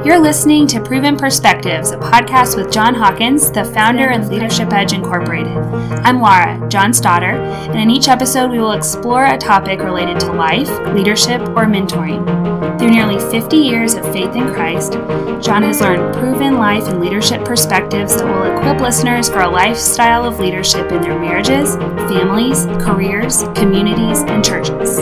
You're listening to Proven Perspectives, a podcast with John Hawkins, the founder of Leadership Edge Incorporated. I'm Laura, John's daughter, and in each episode we will explore a topic related to life, leadership, or mentoring. Through nearly 50 years of faith in Christ, John has learned proven life and leadership perspectives that will equip listeners for a lifestyle of leadership in their marriages, families, careers, communities, and churches.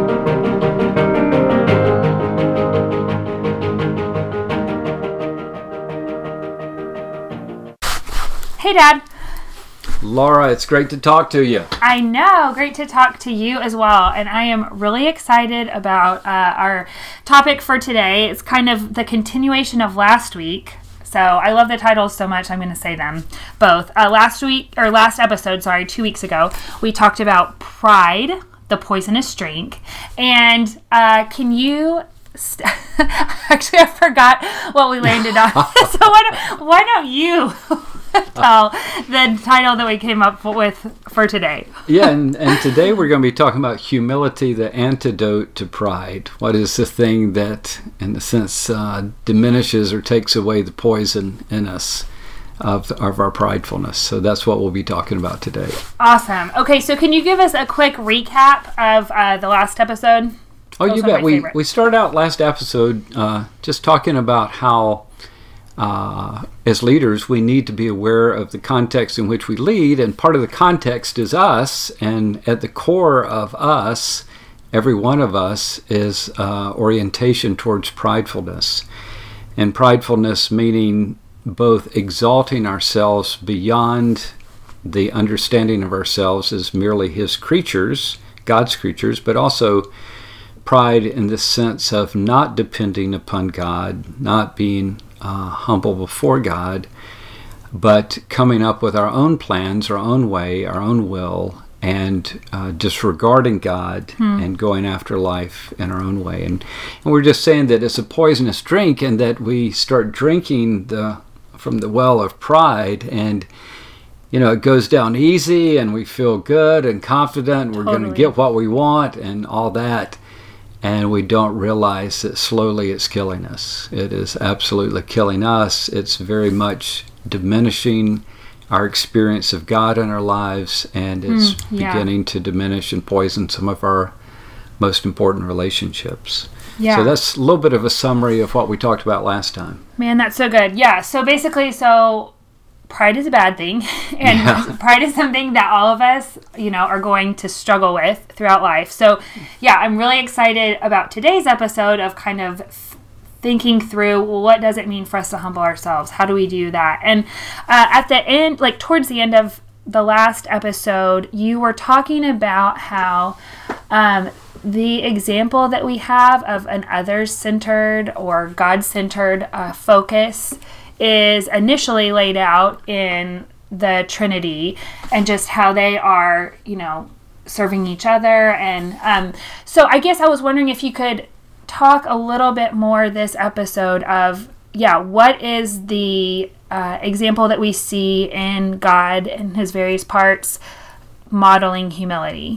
Hey, Dad. Laura, it's great to talk to you. I know. Great to talk to you as well. And I am really excited about our topic for today. It's kind of the continuation of last week. So I love the titles so much, I'm going to say them both. Last episode, 2 weeks ago, we talked about pride, the poisonous drink. And can you... Actually, I forgot what we landed on. So why don't you... tell the title that we came up with for today. Yeah, and today we're going to be talking about humility, the antidote to pride. What is the thing that, in a sense, diminishes or takes away the poison in us of our pridefulness? So that's what we'll be talking about today. Awesome. Okay, so can you give us a quick recap of the last episode? Oh, you bet. We started out last episode just talking about how as leaders, we need to be aware of the context in which we lead, and part of the context is us, and at the core of us, every one of us, is orientation towards pridefulness. And pridefulness meaning both exalting ourselves beyond the understanding of ourselves as merely His creatures, God's creatures, but also pride in the sense of not depending upon God, not being humble before God, but coming up with our own plans, our own way, our own will, and disregarding God and going after life in our own way. And we're just saying that it's a poisonous drink, and that we start drinking from the well of pride, and it goes down easy, and we feel good and confident. We're going to get what we want and all that. And we don't realize that slowly it's killing us. It is absolutely killing us. It's very much diminishing our experience of God in our lives, and it's beginning to diminish and poison some of our most important relationships. Yeah. So that's a little bit of a summary of what we talked about last time. Man, that's so good. Yeah, so basically, pride is a bad thing, and pride is something that all of us, are going to struggle with throughout life. So, I'm really excited about today's episode of kind of thinking through, what does it mean for us to humble ourselves? How do we do that? And at the end, towards the end of the last episode, you were talking about how the example that we have of an others-centered or God-centered focus is initially laid out in the Trinity, and just how they are, serving each other. And so I guess I was wondering if you could talk a little bit more this episode of, what is the example that we see in God and His various parts modeling humility?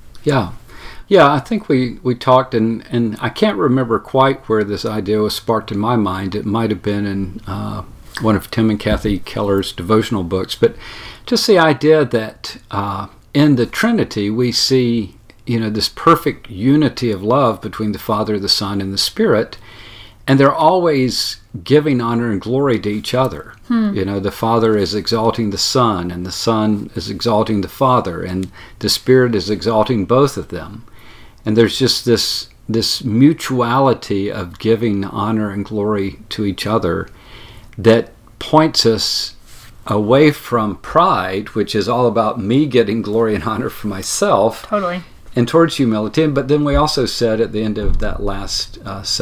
Yeah, I think we talked, and I can't remember quite where this idea was sparked in my mind. It might have been in one of Tim and Kathy Keller's devotional books, but just the idea that in the Trinity we see, this perfect unity of love between the Father, the Son, and the Spirit, and they're always giving honor and glory to each other. The Father is exalting the Son, and the Son is exalting the Father, and the Spirit is exalting both of them. And there's just this mutuality of giving honor and glory to each other that points us away from pride, which is all about me getting glory and honor for myself. Totally. And towards humility. But then we also said at the end of that last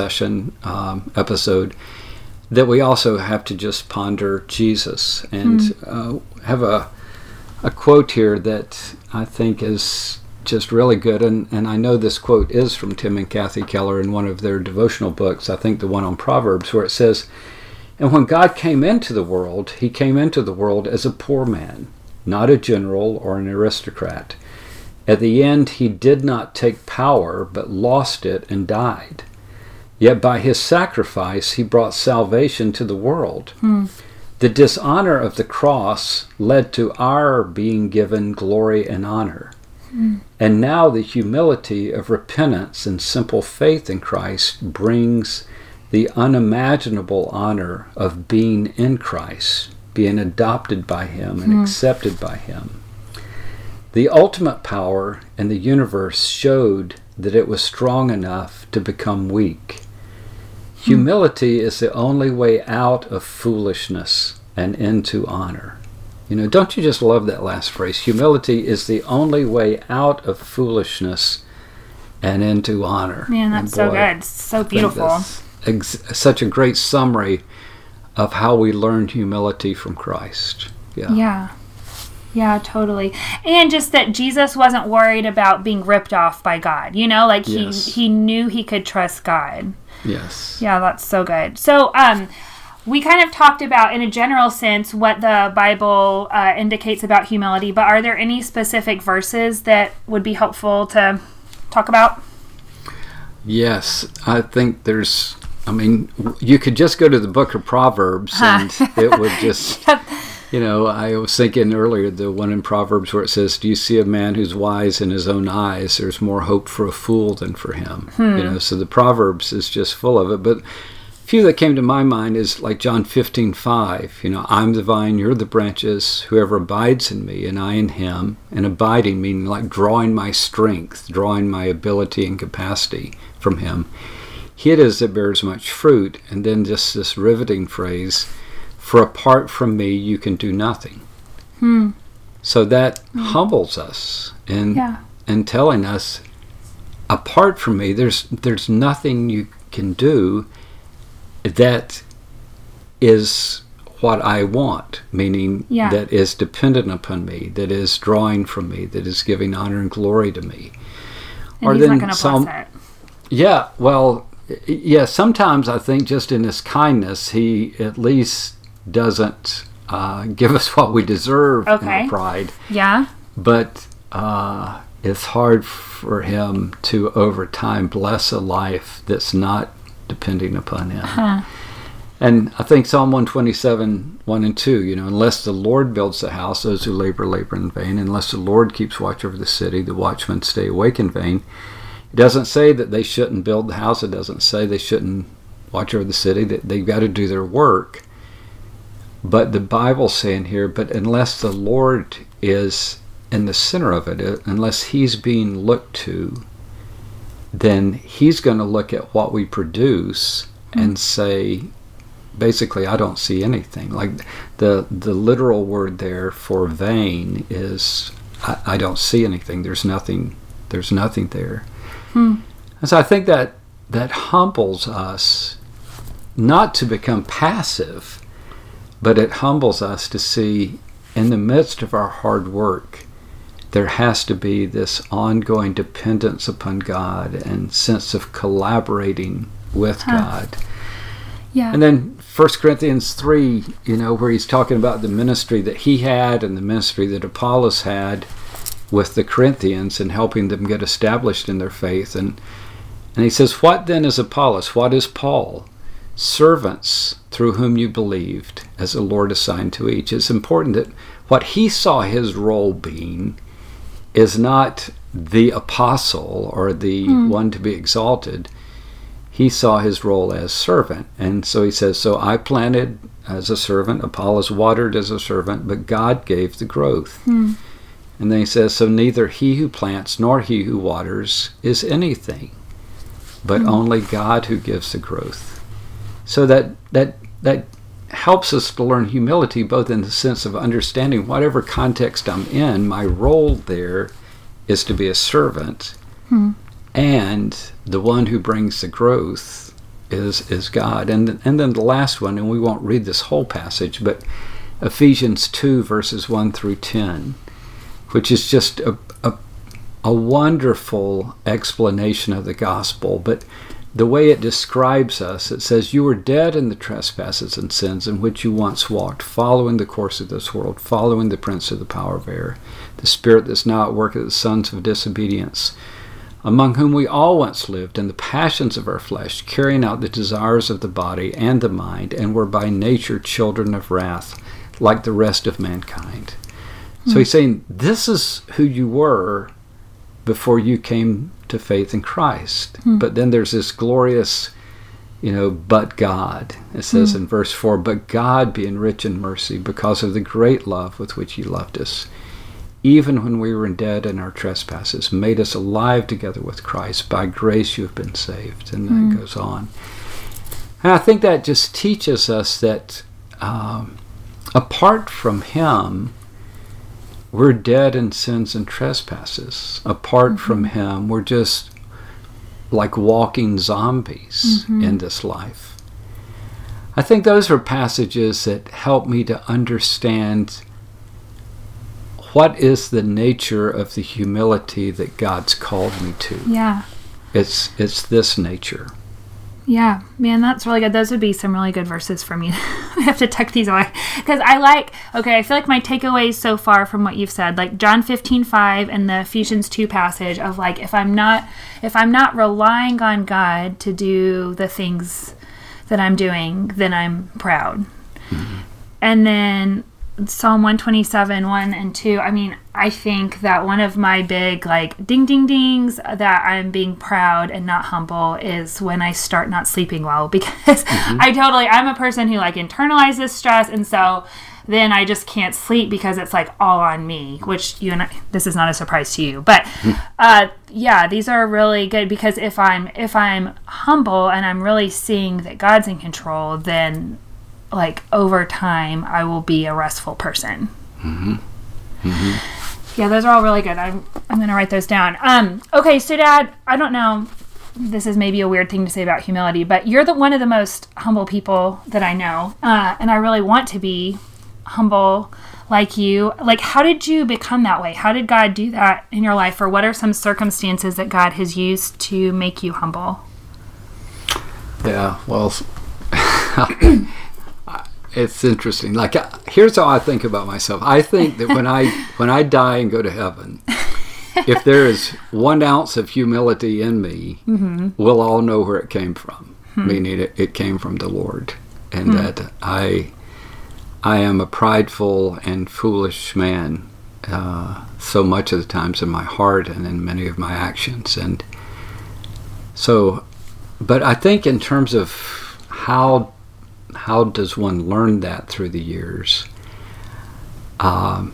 episode, that we also have to just ponder Jesus. And have a quote here that I think is just really good, and I know this quote is from Tim and Kathy Keller in one of their devotional books, I think the one on Proverbs, where it says, "And when God came into the world, He came into the world as a poor man, not a general or an aristocrat. At the end, He did not take power, but lost it and died. Yet by his sacrifice he brought salvation to the world. The dishonor of the cross led to our being given glory and honor. And now the humility of repentance and simple faith in Christ brings the unimaginable honor of being in Christ, being adopted by him and accepted by him. The ultimate power in the universe showed that it was strong enough to become weak. Humility is the only way out of foolishness and into honor. Don't you just love that last phrase? Humility is the only way out of foolishness and into honor. Man, that's so good. So beautiful. Such a great summary of how we learned humility from Christ. Yeah, totally. And just that Jesus wasn't worried about being ripped off by God. He knew he could trust God. Yes. Yeah, that's so good. So, we kind of talked about, in a general sense, what the Bible indicates about humility, but are there any specific verses that would be helpful to talk about? Yes, I think you could just go to the book of Proverbs and it would just, I was thinking earlier, the one in Proverbs where it says, do you see a man who's wise in his own eyes? There's more hope for a fool than for him. So the Proverbs is just full of it. But a few that came to my mind is like John 15:5. I'm the vine, you're the branches. Whoever abides in me and I in him, and abiding meaning like drawing my strength, drawing my ability and capacity from him. He it is that bears much fruit. And then just this riveting phrase, for apart from me, you can do nothing. So that humbles us in telling us, apart from me, there's nothing you can do that is what I want, meaning that is dependent upon me, that is drawing from me, that is giving honor and glory to me. And he's not going to bless it. Yeah, well, sometimes I think just in his kindness, he at least doesn't give us what we deserve in our pride. Yeah. But it's hard for him to, over time, bless a life that's not depending upon him. And I think Psalm 127, 1 and 2, unless the Lord builds the house, those who labor in vain. Unless the Lord keeps watch over the city, the watchmen stay awake in vain. It doesn't say that they shouldn't build the house. It doesn't say they shouldn't watch over the city. That they've got to do their work. But the Bible's saying here, but unless the Lord is in the center of it, unless he's being looked to, then he's going to look at what we produce and say, basically, I don't see anything. Like the literal word there for vain is, I don't see anything. There's nothing there. And so I think that humbles us, not to become passive, but it humbles us to see, in the midst of our hard work, there has to be this ongoing dependence upon God and sense of collaborating with God. Yeah. And then 1 Corinthians 3, where he's talking about the ministry that he had and the ministry that Apollos had with the Corinthians and helping them get established in their faith. And he says, what then is Apollos? What is Paul? Servants through whom you believed, as the Lord assigned to each. It's important that what he saw his role being is not the apostle or the one to be exalted. He saw his role as servant. And so he says, so I planted as a servant, Apollos watered as a servant, but God gave the growth. And then he says, so neither he who plants nor he who waters is anything, but only God who gives the growth. So that helps us to learn humility, both in the sense of understanding whatever context I'm in, my role there is to be a servant, and the one who brings the growth is God. And then the last one, and we won't read this whole passage, but Ephesians 2 verses 1 through 10, which is just a wonderful explanation of the gospel. But the way it describes us, it says, you were dead in the trespasses and sins in which you once walked, following the course of this world, following the prince of the power of air, the spirit that's now at work at the sons of disobedience, among whom we all once lived in the passions of our flesh, carrying out the desires of the body and the mind, and were by nature children of wrath, like the rest of mankind. So he's saying, this is who you were before you came to faith in Christ. But then there's this glorious, but God. It says in verse 4, but God, being rich in mercy, because of the great love with which he loved us, even when we were dead in our trespasses, made us alive together with Christ. By grace you have been saved. And that goes on. And I think that just teaches us that apart from him, we're dead in sins and trespasses. Apart from him, we're just like walking zombies in this life. I think those are passages that help me to understand what is the nature of the humility that God's called me to. Yeah. It's this nature. Yeah, man, that's really good. Those would be some really good verses for me. I have to tuck these away. Because I feel like my takeaways so far from what you've said, like John 15:5 and the Ephesians 2 passage of like, if I'm not relying on God to do the things that I'm doing, then I'm proud. And then Psalm 127, 1 and 2, I think that one of my big, ding, ding, dings that I'm being proud and not humble is when I start not sleeping well, because I'm a person who, internalizes stress, and so then I just can't sleep because it's, all on me, which this is not a surprise to you. But, these are really good, because if I'm humble and I'm really seeing that God's in control, then over time I will be a restful person. Yeah, those are all really good. I'm going to write those down. Okay, so Dad, I don't know, this is maybe a weird thing to say about humility, but you're one of the most humble people that I know, and I really want to be humble like you. How did you become that way? How did God do that in your life, or what are some circumstances that God has used to make you humble? Yeah, well, it's interesting. Here's how I think about myself. I think that when I die and go to heaven, if there is 1 ounce of humility in me, we'll all know where it came from. Meaning it came from the Lord, and that I am a prideful and foolish man, so much of the times in my heart and in many of my actions. And so, but I think in terms of how does one learn that through the years? I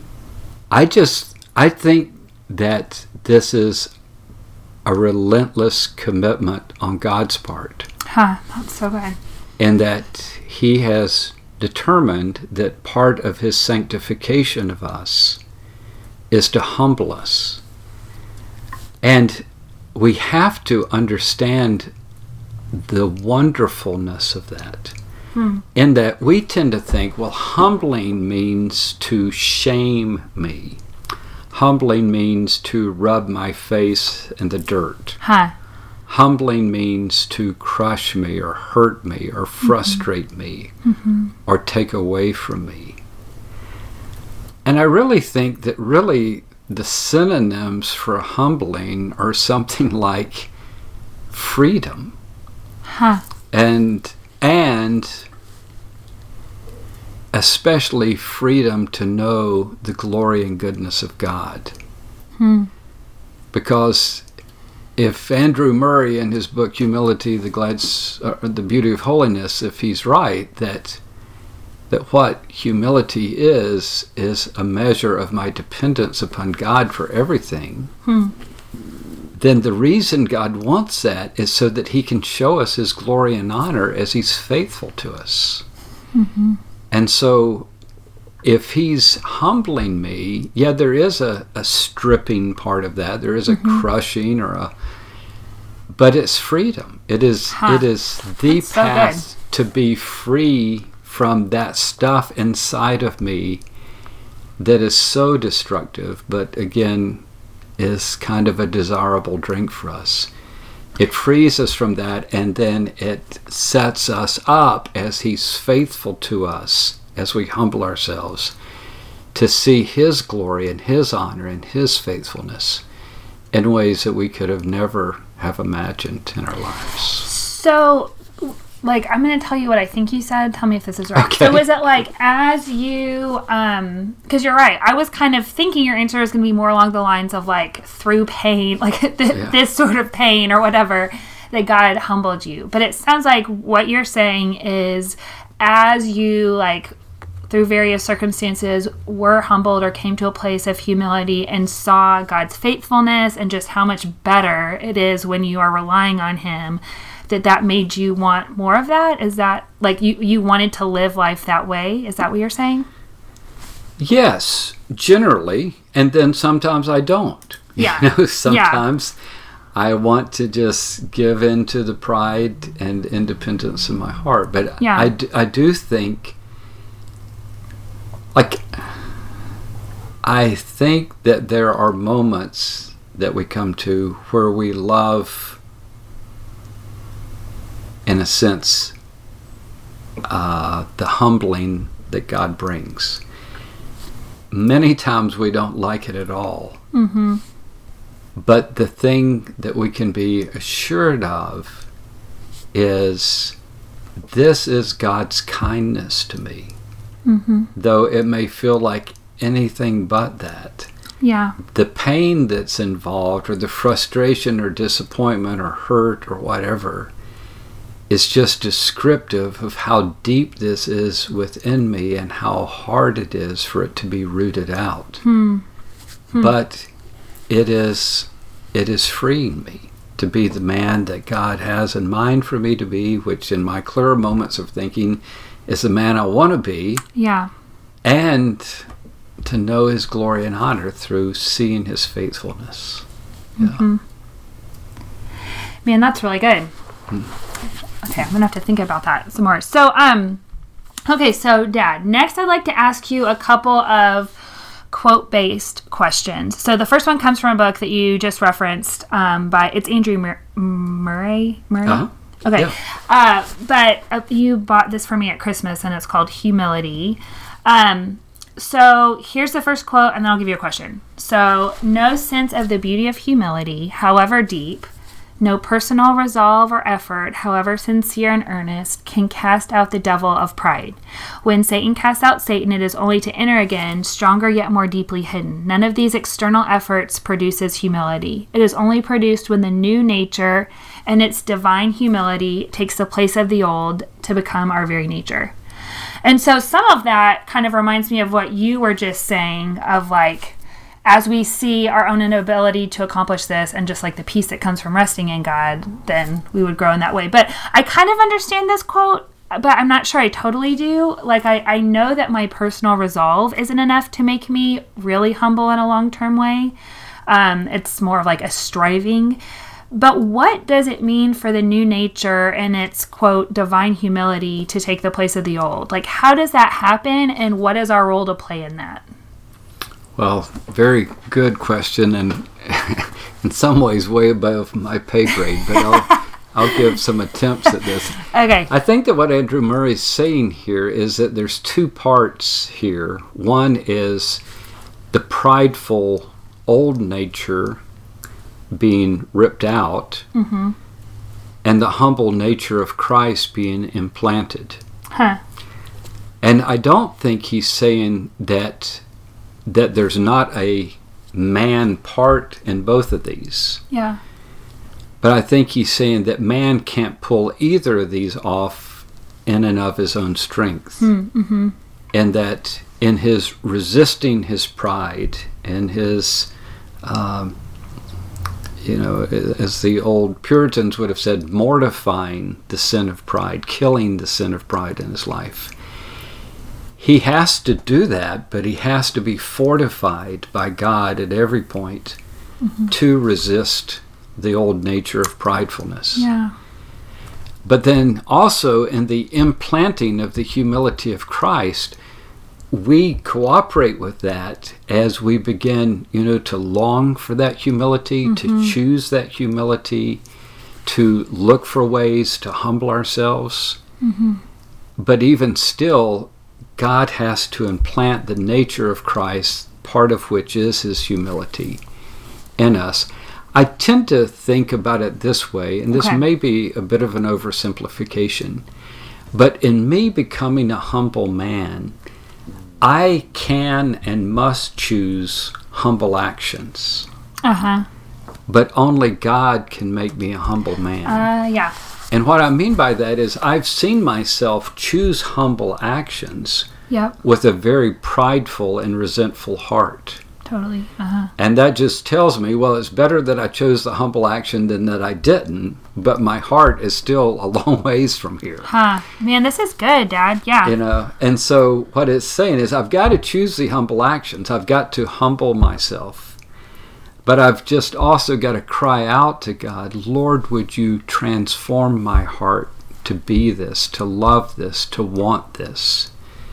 think that this is a relentless commitment on God's part. That's so good. And that he has determined that part of his sanctification of us is to humble us. And we have to understand the wonderfulness of that. In that we tend to think, well, humbling means to shame me. Humbling means to rub my face in the dirt. Humbling means to crush me or hurt me or frustrate me or take away from me. And I really think that really the synonyms for humbling are something like freedom. And especially freedom to know the glory and goodness of God. Because if Andrew Murray in his book Humility, the Beauty of Holiness, if he's right, that what humility is a measure of my dependence upon God for everything, then the reason God wants that is so that he can show us his glory and honor as he's faithful to us. And so if he's humbling me, there is a stripping part of that. There is a crushing but it's freedom. It is the path to be free from that stuff inside of me that is so destructive, but again, is kind of a desirable drink for us. It frees us from that, and then it sets us up as he's faithful to us as we humble ourselves to see his glory and his honor and his faithfulness in ways that we could have never have imagined in our lives. So, like, I'm going to tell you what I think you said. Tell me if this is right. Okay. So is it like, as you, because you're right, I was kind of thinking your answer is going to be more along the lines of like through pain, like this sort of pain or whatever, that God humbled you. But it sounds like what you're saying is as you like through various circumstances were humbled or came to a place of humility and saw God's faithfulness and just how much better it is when you are relying on him, that made you want more of that? Is that like you wanted to live life that way? Is that what you're saying? Yes, generally. And then sometimes I don't. Yeah. Sometimes I want to just give in to the pride and independence in my heart. But I do think, like, I think that there are moments that we come to where we love, in a sense, the humbling that God brings. Many times we don't like it at all. Mm-hmm. But the thing that we can be assured of is this is God's kindness to me. Mm-hmm. Though it may feel like anything but that. Yeah. The pain that's involved, or the frustration or disappointment or hurt or whatever, is just descriptive of how deep this is within me and how hard it is for it to be rooted out. But it is freeing me to be the man that God has in mind for me to be, which in my clearer moments of thinking is the man I want to be. Yeah. And to know his glory and honor through seeing his faithfulness. Mm-hmm. Man, that's really good. Okay, I'm gonna have to think about that some more. So, okay, so Dad, next I'd like to ask you a couple of quote-based questions. So the first one comes from a book that you just referenced. It's Andrew Murray. Uh-huh. Okay, yeah. But you bought this for me at Christmas, and it's called Humility. So here's the first quote, and then I'll give you a question. So, no sense of the beauty of humility, however deep, no personal resolve or effort, however sincere and earnest, can cast out the devil of pride. When Satan casts out Satan, it is only to enter again, stronger yet more deeply hidden. None of these external efforts produces humility. It is only produced when the new nature and its divine humility takes the place of the old to become our very nature. And so some of that kind of reminds me of what you were just saying of like, as we see our own inability to accomplish this and just like the peace that comes from resting in God, then we would grow in that way. But I kind of understand this quote, but I'm not sure I totally do. Like, I know that my personal resolve isn't enough to make me really humble in a long-term way. It's more of like a striving. But what does it mean for the new nature and its, quote, divine humility to take the place of the old? Like, how does that happen, and what is our role to play in that? Well, very good question, and in some ways way above my pay grade, but I'll give some attempts at this. Okay. I think that what Andrew Murray's saying here is that there's two parts here. One is the prideful old nature being ripped out, mm-hmm. and the humble nature of Christ being implanted. Huh. And I don't think he's saying that there's not a man part in both of these. Yeah. But I think he's saying that man can't pull either of these off in and of his own strength. Mm-hmm. And that in his resisting his pride and his, as the old Puritans would have said, mortifying the sin of pride, killing the sin of pride in his life. He has to do that, but he has to be fortified by God at every point mm-hmm. to resist the old nature of pridefulness. Yeah. But then also in the implanting of the humility of Christ, we cooperate with that as we begin, to long for that humility, mm-hmm. to choose that humility, to look for ways to humble ourselves. Mm-hmm. But even still, God has to implant the nature of Christ, part of which is his humility, in us. I tend to think about it this way, and this may be a bit of an oversimplification, but in me becoming a humble man, I can and must choose humble actions. But only God can make me a humble man. Yeah. And what I mean by that is I've seen myself choose humble actions with a very prideful and resentful heart. Totally. And that just tells me, well, it's better that I chose the humble action than that I didn't, but my heart is still a long ways from here. Man, this is good, Dad. Yeah. You know, and so what it's saying is I've got to choose the humble actions. I've got to humble myself. But I've just also got to cry out to God, Lord, would you transform my heart to be this, to love this, to want this?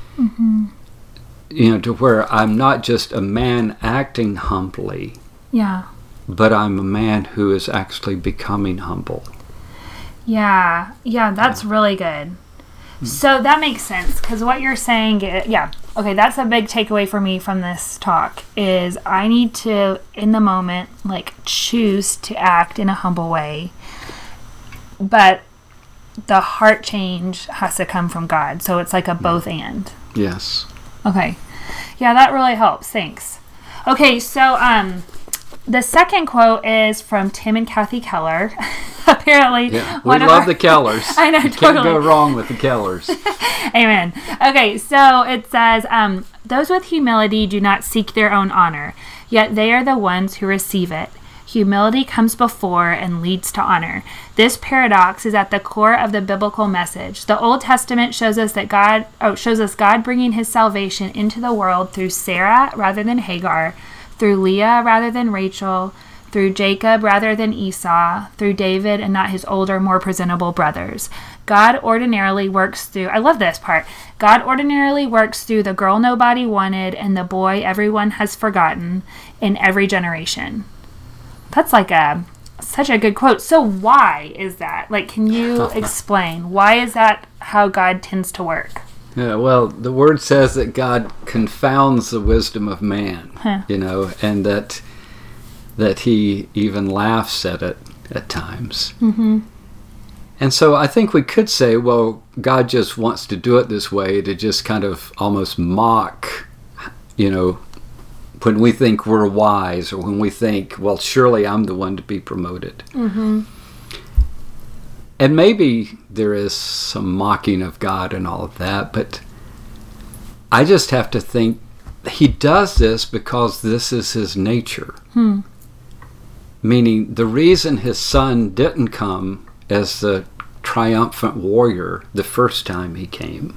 You know, to where I'm not just a man acting humbly, but I'm a man who is actually becoming humble. Yeah, that's really good. So that makes sense, because what you're saying, okay, that's a big takeaway for me from this talk, is I need to, in the moment, like, choose to act in a humble way, but the heart change has to come from God, so it's like a both and. Yes. Okay. Yeah, that really helps. Thanks. Okay, so the second quote is from Tim and Kathy Keller. Apparently, we love the Kellers. I know, you totally. Can't go wrong with the Kellers. Amen. Okay, so it says, those with humility do not seek their own honor, yet they are the ones who receive it. Humility comes before and leads to honor. This paradox is at the core of the biblical message. The Old Testament shows us God bringing his salvation into the world through Sarah rather than Hagar, through Leah rather than Rachel, through Jacob rather than Esau, through David and not his older, more presentable brothers. God ordinarily works through, I love this part, God ordinarily works through the girl nobody wanted and the boy everyone has forgotten in every generation. That's like such a good quote. So why is that? Like, can you explain? Why is that how God tends to work? Yeah, well, the word says that God confounds the wisdom of man, you know, and that he even laughs at it at times. And so I think we could say, well, God just wants to do it this way to just kind of almost mock, you know, when we think we're wise, or when we think, well, surely I'm the one to be promoted. And maybe there is some mocking of God and all of that, but I just have to think he does this because this is his nature. Meaning the reason his son didn't come as the triumphant warrior the first time he came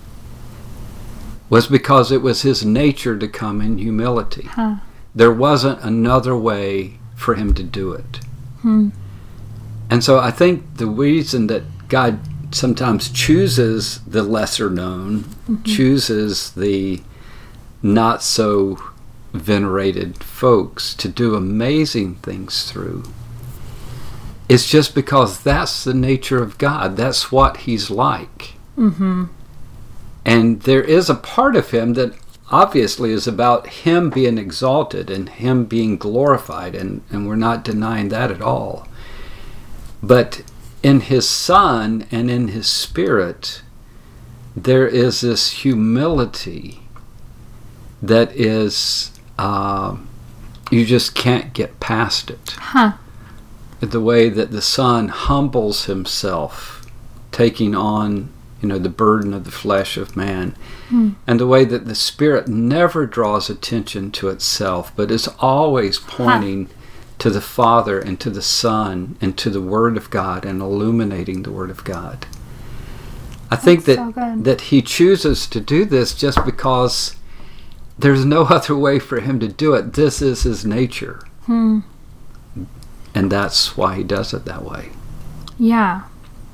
was because it was his nature to come in humility. There wasn't another way for him to do it. And so I think the reason that God sometimes chooses the lesser known, chooses the not so venerated folks to do amazing things through, it's just because that's the nature of God. That's what he's like. And there is a part of him that obviously is about him being exalted and him being glorified, and we're not denying that at all. But in his Son and in his Spirit, there is this humility that is, you just can't get past it. The way that the Son humbles himself, taking on, you know, the burden of the flesh of man, and the way that the Spirit never draws attention to itself, but is always pointing to the Father and to the Son and to the Word of God and illuminating the Word of God. I think that he chooses to do this just because there's no other way for him to do it. This is his nature. And that's why he does it that way. Yeah,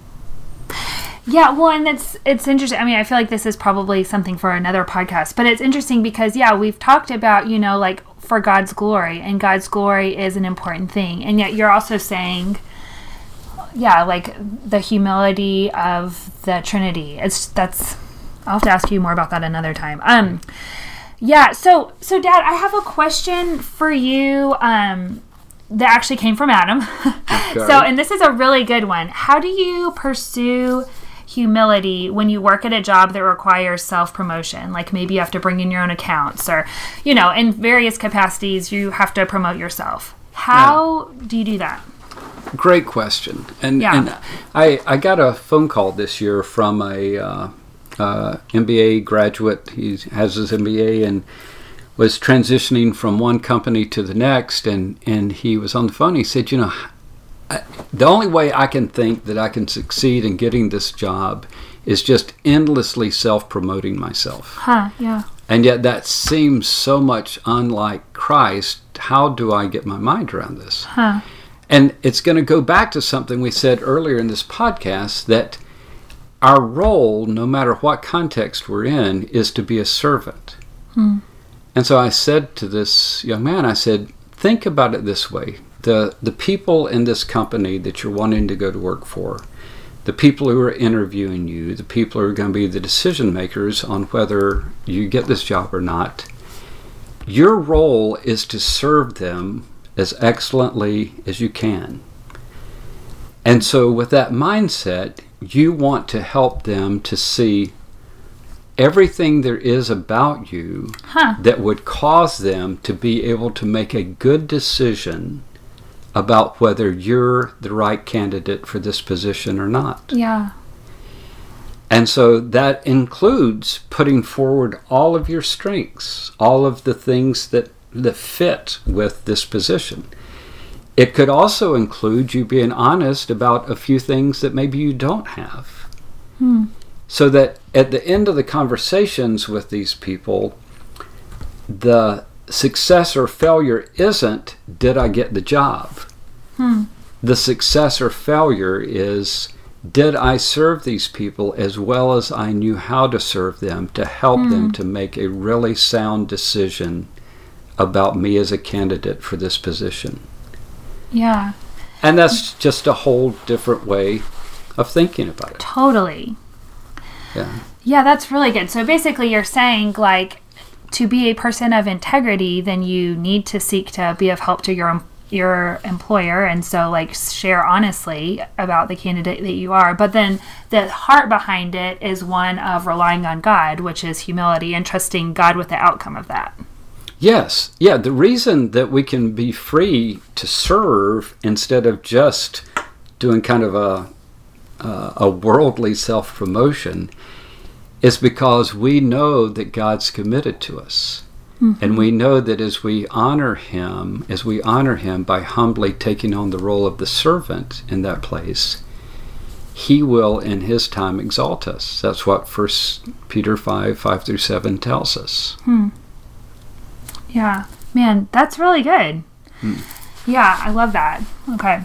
well, and it's interesting. I mean, I feel like this is probably something for another podcast, but it's interesting because, we've talked about, you know, like, for God's glory, and God's glory is an important thing. And yet you're also saying, like, the humility of the Trinity. I'll have to ask you more about that another time. So Dad, I have a question for you. that actually came from Adam. Okay. So, and this is a really good one. How do you pursue humility when you work at a job that requires self-promotion? Like maybe you have to bring in your own accounts, or, you know, in various capacities you have to promote yourself. How do you do that? Great question. And I got a phone call this year from a MBA graduate. He has his MBA and was transitioning from one company to the next, and he was on the phone. He said, you know, the only way I can think that I can succeed in getting this job is just endlessly self-promoting myself. Yeah. And yet that seems so much unlike Christ. How do I get my mind around this? And it's going to go back to something we said earlier in this podcast, that our role, no matter what context we're in, is to be a servant. And so I said to this young man, I said, think about it this way. The people in this company that you're wanting to go to work for, the people who are interviewing you, the people who are going to be the decision makers on whether you get this job or not, your role is to serve them as excellently as you can. And so with that mindset, you want to help them to see everything there is about you that would cause them to be able to make a good decision about whether you're the right candidate for this position or not. Yeah. And so that includes putting forward all of your strengths, all of the things that fit with this position. It could also include you being honest about a few things that maybe you don't have. So that at the end of the conversations with these people, the success or failure isn't, did I get the job? The success or failure is, did I serve these people as well as I knew how to serve them to help them to make a really sound decision about me as a candidate for this position? Yeah. And that's just a whole different way of thinking about it. Totally. Yeah. Yeah, that's really good. So basically you're saying, like, to be a person of integrity, then you need to seek to be of help to your employer, and so like share honestly about the candidate that you are. But then the heart behind it is one of relying on God, which is humility and trusting God with the outcome of that. Yes. Yeah, the reason that we can be free to serve instead of just doing kind of a worldly self-promotion is because we know that God's committed to us. And we know that as we honor him by humbly taking on the role of the servant in that place, he will in his time exalt us. That's what 1 Peter 5:5-7 tells us. Yeah. Man, that's really good. Yeah, I love that. Okay.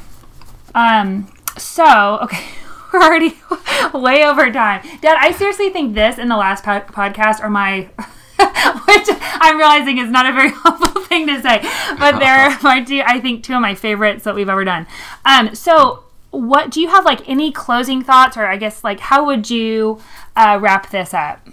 Okay. We're already way over time. Dad, I seriously think this and the last podcast are my... which I'm realizing is not a very helpful thing to say, but they're I think two of my favorites that we've ever done. So what do you have, like, any closing thoughts, or I guess, like, how would you wrap this up?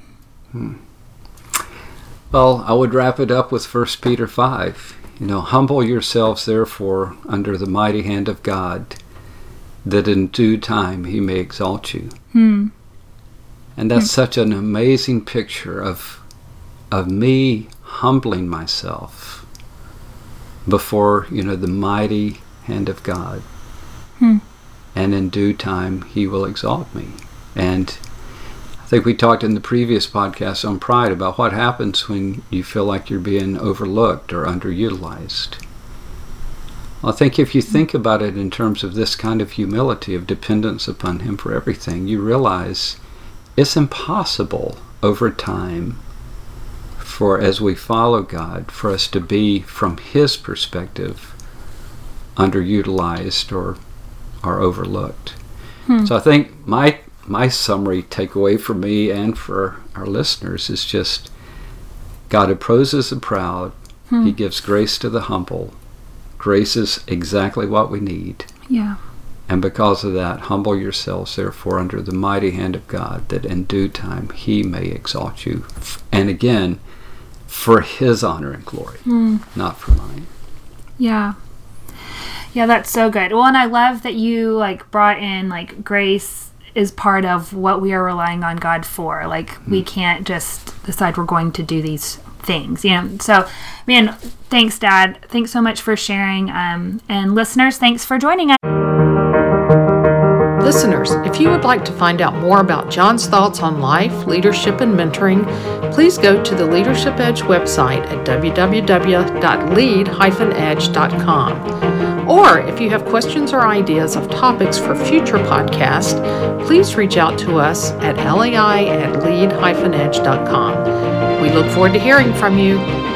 Well, I would wrap it up with 1 Peter 5. Humble yourselves therefore under the mighty hand of God, that in due time he may exalt you. And that's such an amazing picture of me humbling myself before, the mighty hand of God. And in due time, he will exalt me. And I think we talked in the previous podcast on pride about what happens when you feel like you're being overlooked or underutilized. Well, I think if you think about it in terms of this kind of humility, of dependence upon him for everything, you realize it's impossible over time for, as we follow God, for us to be, from his perspective, underutilized or overlooked. So I think my summary takeaway for me and for our listeners is just, God opposes the proud. He gives grace to the humble. Grace is exactly what we need. Yeah. And because of that, humble yourselves therefore under the mighty hand of God, that in due time he may exalt you. And again, for his honor and glory, not for mine. Yeah. Yeah, that's so good. Well, and I love that you like brought in like grace is part of what we are relying on God for. Like we can't just decide we're going to do these things, you know. So, man, thanks, Dad. Thanks so much for sharing. And listeners, thanks for joining us. Listeners, if you would like to find out more about John's thoughts on life, leadership, and mentoring, please go to the Leadership Edge website at www.lead-edge.com. Or if you have questions or ideas of topics for future podcasts, please reach out to us at lai@lead-edge.com. We look forward to hearing from you.